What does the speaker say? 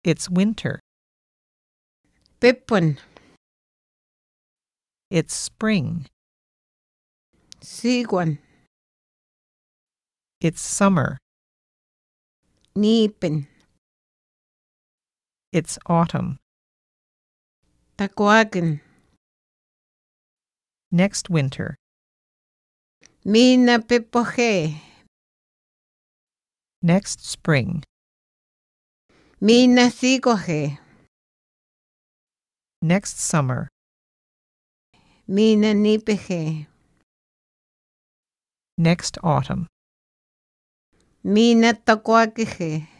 It's winter. Pepon. It's spring. Siguan. It's summer. Nipen. It's autumn. Tacuacan. Next winter. Mina pepoje. Next spring. Mina sigoje. Next summer. Mina nipeje. Next autumn. Mina tacuaqueje.